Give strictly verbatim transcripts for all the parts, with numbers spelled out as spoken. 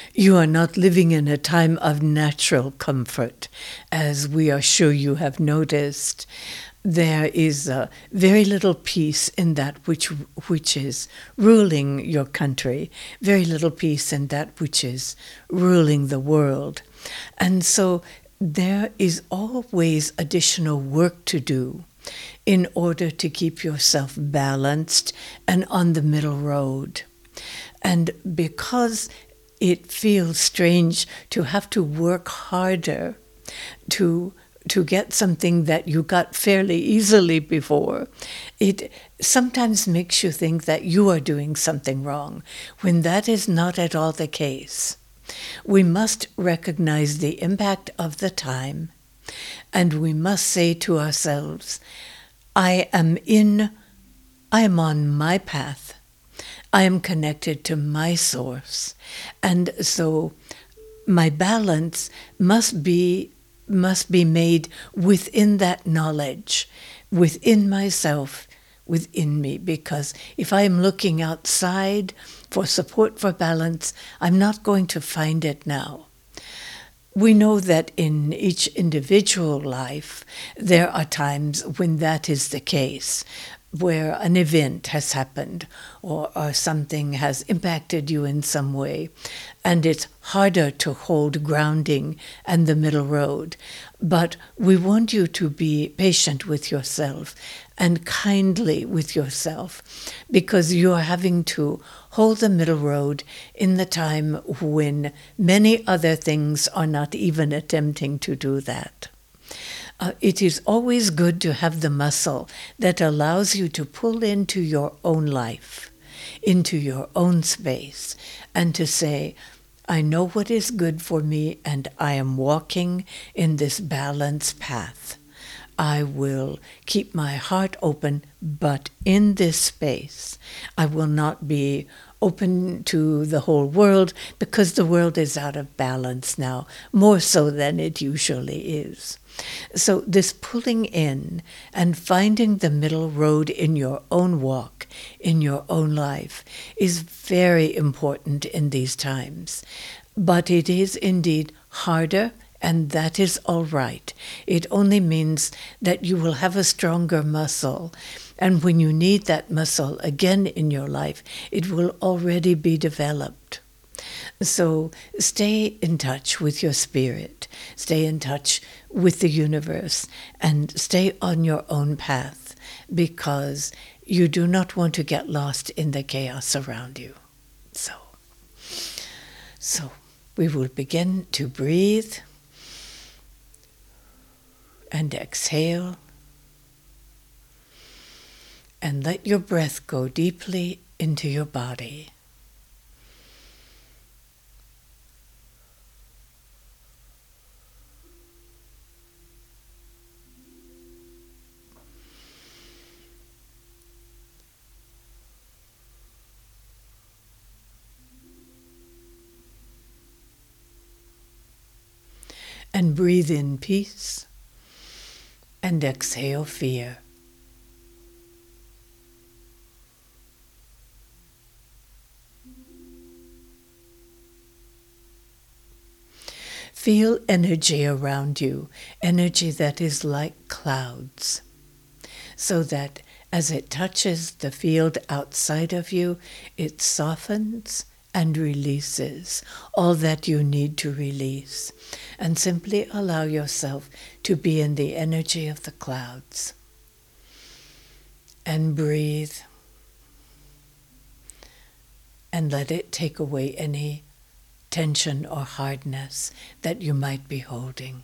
You are not living in a time of natural comfort, as we are sure you have noticed. There is uh, very little peace in that which which is ruling your country, very little peace in that which is ruling the world. And so there is always additional work to do in order to keep yourself balanced and on the middle road. And because it feels strange to have to work harder to to get something that you got fairly easily before, it sometimes makes you think that you are doing something wrong, when that is not at all the case. We must recognize the impact of the time, and we must say to ourselves, I am in, I am on my path. I am connected to my source. And so my balance must be must be made within that knowledge, within myself, within me. Because if I am looking outside for support for balance, I'm not going to find it now. We know that in each individual life, there are times when that is the case, where an event has happened or, or something has impacted you in some way, and it's harder to hold grounding and the middle road. But we want you to be patient with yourself and kindly with yourself, because you are having to hold the middle road in the time when many other things are not even attempting to do that. Uh, it is always good to have the muscle that allows you to pull into your own life, into your own space, and to say, I know what is good for me, and I am walking in this balanced path. I will keep my heart open, but in this space, I will not be open to the whole world, because the world is out of balance now, more so than it usually is. So this pulling in and finding the middle road in your own walk, in your own life, is very important in these times. But it is indeed harder, and that is all right. It only means that you will have a stronger muscle. And when you need that muscle again in your life, it will already be developed. So stay in touch with your spirit, stay in touch with the universe, and stay on your own path, because you do not want to get lost in the chaos around you. So, so we will begin to breathe and exhale, and let your breath go deeply into your body. And breathe in peace and exhale fear. Feel energy around you, energy that is like clouds, so that as it touches the field outside of you, it softens and releases all that you need to release. And simply allow yourself to be in the energy of the clouds. And breathe. And let it take away any tension or hardness that you might be holding.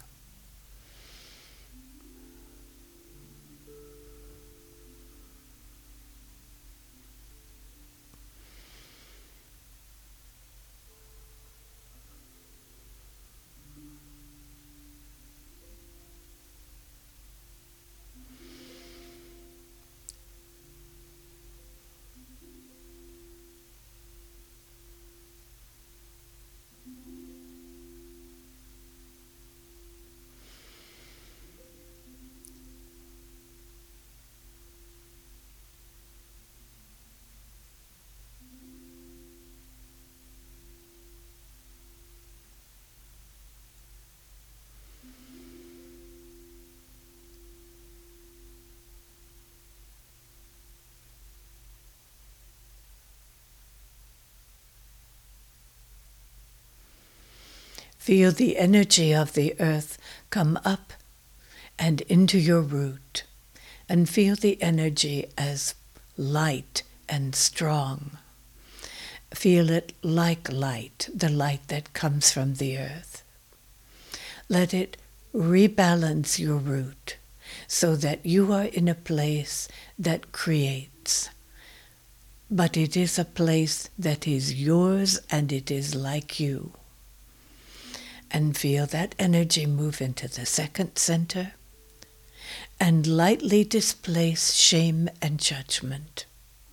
Feel the energy of the earth come up and into your root, and feel the energy as light and strong. Feel it like light, the light that comes from the earth. Let it rebalance your root so that you are in a place that creates. But it is a place that is yours and it is like you. And feel that energy move into the second center and lightly displace shame and judgment.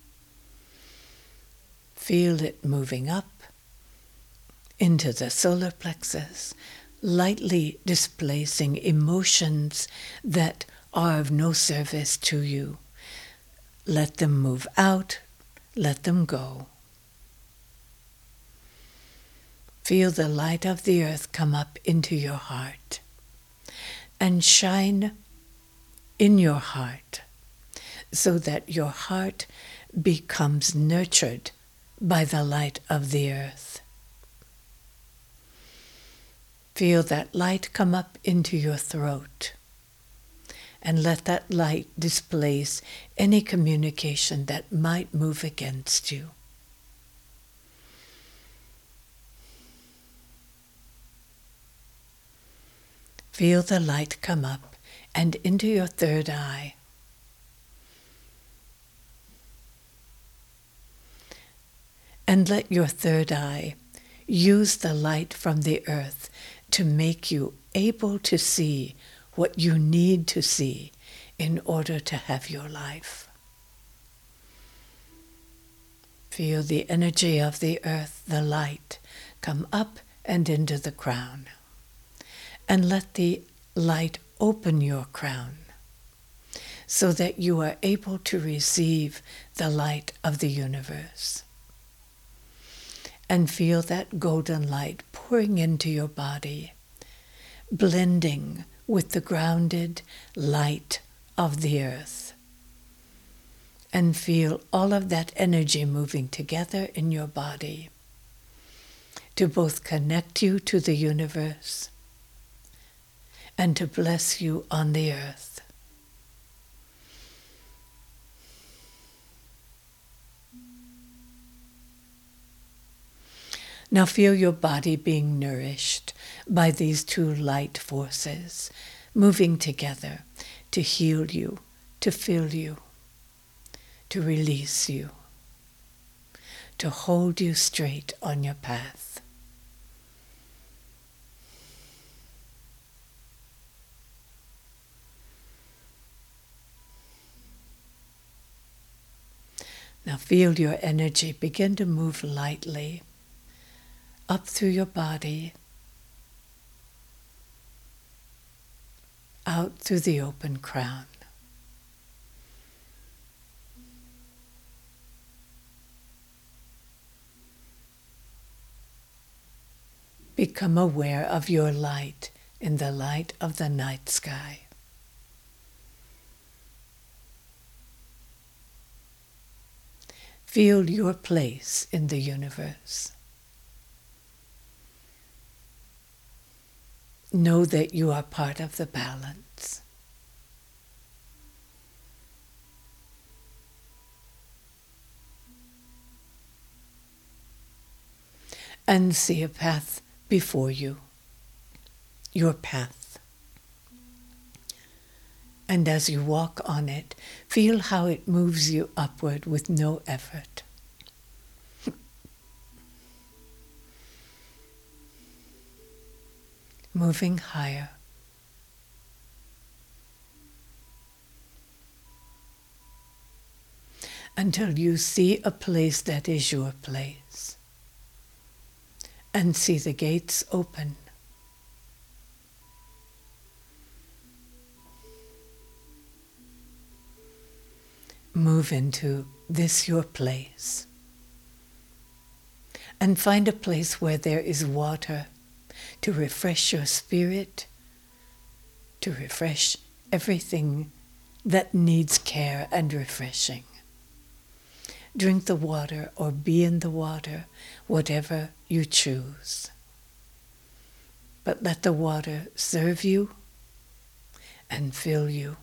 Feel it moving up into the solar plexus, lightly displacing emotions that are of no service to you. Let them move out, let them go. Feel the light of the earth come up into your heart and shine in your heart so that your heart becomes nurtured by the light of the earth. Feel that light come up into your throat and let that light displace any communication that might move against you. Feel the light come up and into your third eye. And let your third eye use the light from the earth to make you able to see what you need to see in order to have your life. Feel the energy of the earth, the light, come up and into the crown. And let the light open your crown so that you are able to receive the light of the universe. And feel that golden light pouring into your body, blending with the grounded light of the earth. And feel all of that energy moving together in your body to both connect you to the universe and to bless you on the earth. Now feel your body being nourished by these two light forces, moving together to heal you, to fill you, to release you, to hold you straight on your path. Now feel your energy begin to move lightly up through your body, out through the open crown. Become aware of your light in the light of the night sky. Feel your place in the universe. Know that you are part of the balance. And see a path before you, your path. And as you walk on it, feel how it moves you upward with no effort. Moving higher. Until you see a place that is your place. And see the gates open. Move into this your place. And find a place where there is water to refresh your spirit, to refresh everything that needs care and refreshing. Drink the water or be in the water, whatever you choose. but let the water serve you and fill you.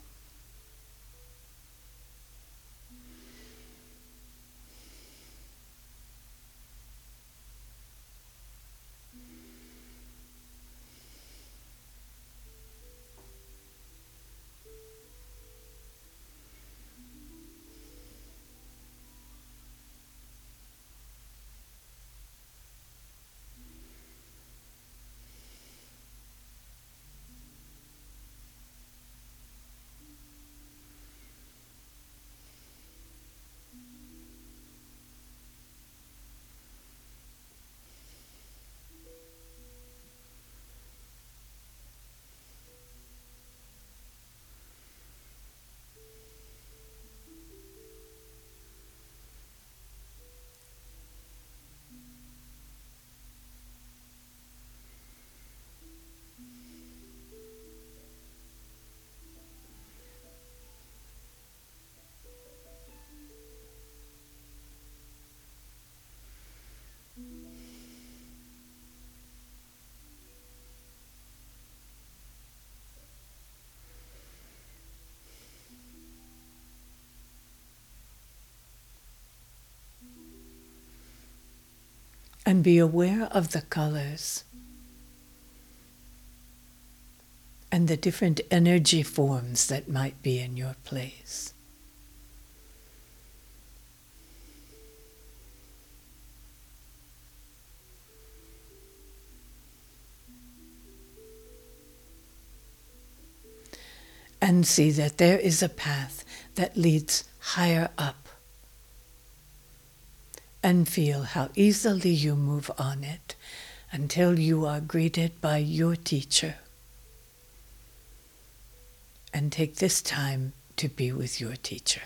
And be aware of the colors and the different energy forms that might be in your place. And see that there is a path that leads higher up. And feel how easily you move on it until you are greeted by your teacher. And take this time to be with your teacher.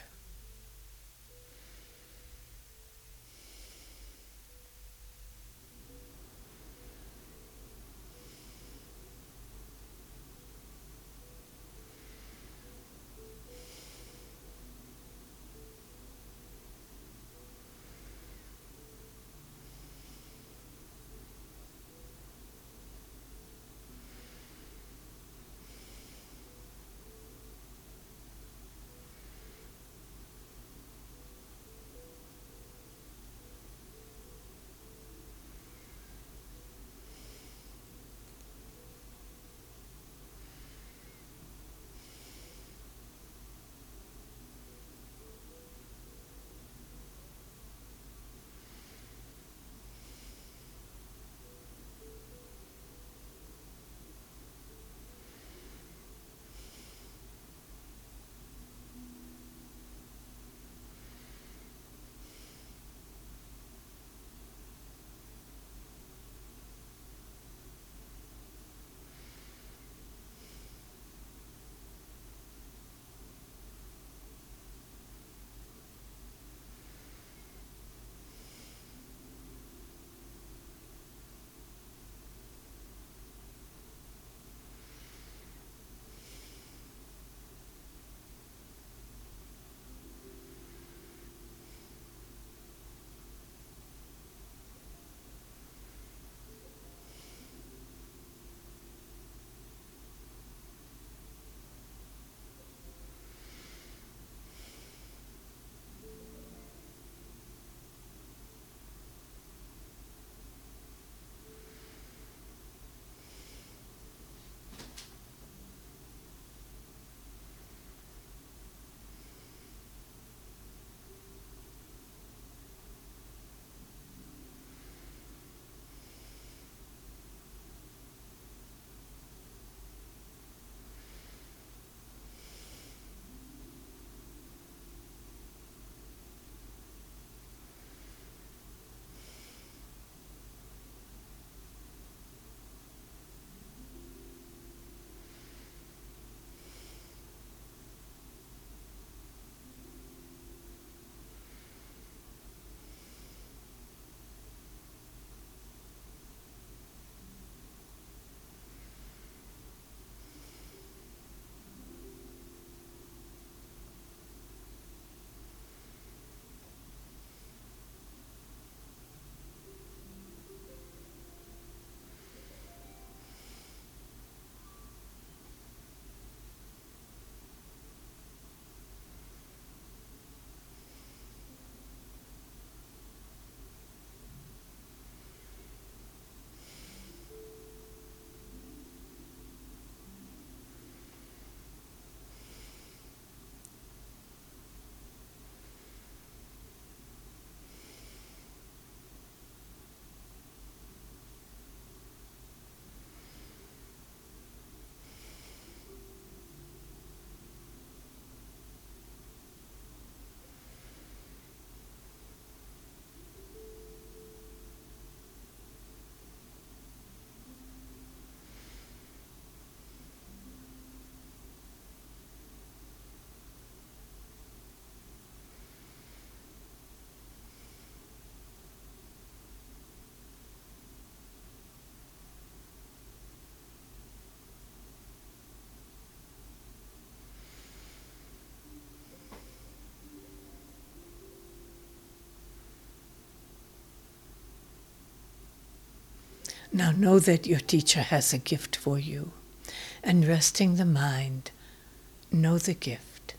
Now know that your teacher has a gift for you, and resting the mind, know the gift.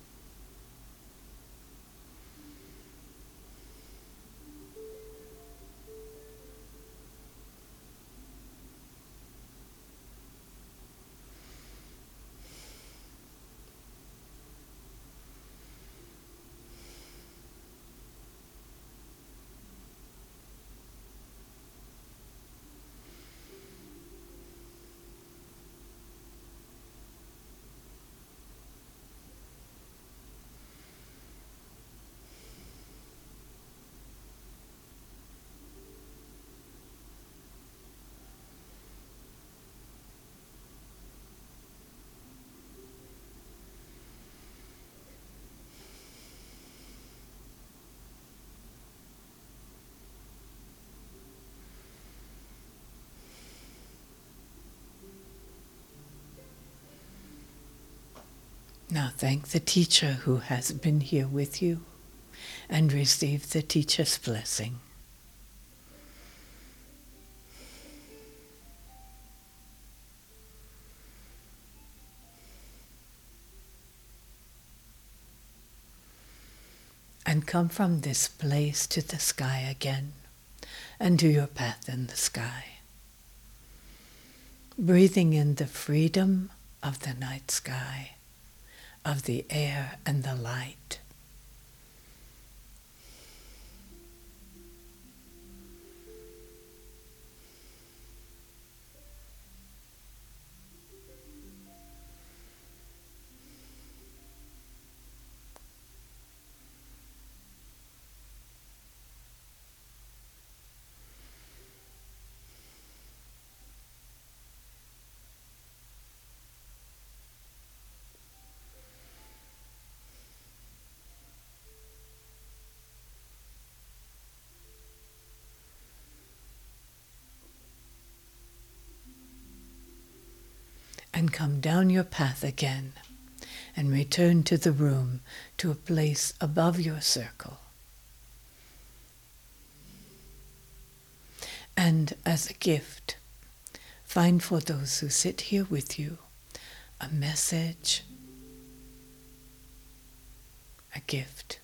Now thank the teacher who has been here with you and receive the teacher's blessing. And come from this place to the sky again, and do your path in the sky. Breathing in the freedom of the night sky, of the air and the light. And come down your path again, and return to the room, to a place above your circle. And as a gift, find for those who sit here with you a message, a gift.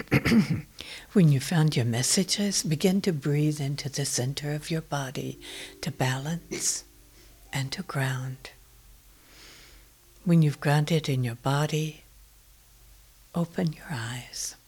When you found your messages, begin to breathe into the center of your body to balance and to ground. When you've grounded in your body, open your eyes.